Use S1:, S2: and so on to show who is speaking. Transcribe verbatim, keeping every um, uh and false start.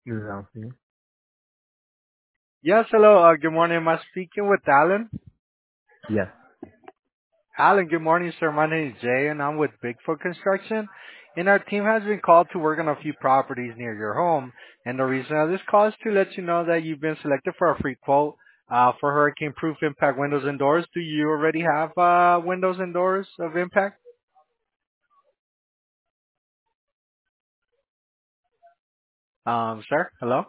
S1: This is Anthony.
S2: Yes, hello. Uh, good morning. Am I speaking with Alan?
S1: Yes.
S2: Alan, good morning, sir. My name is Jay, and I'm with Bigfoot Construction. And our team has been called to work on a few properties near your home. And the reason of this call is to let you know that you've been selected for a free quote uh, for hurricane-proof impact windows and doors. Do you already have uh, windows and doors of impact? Um, sir, hello.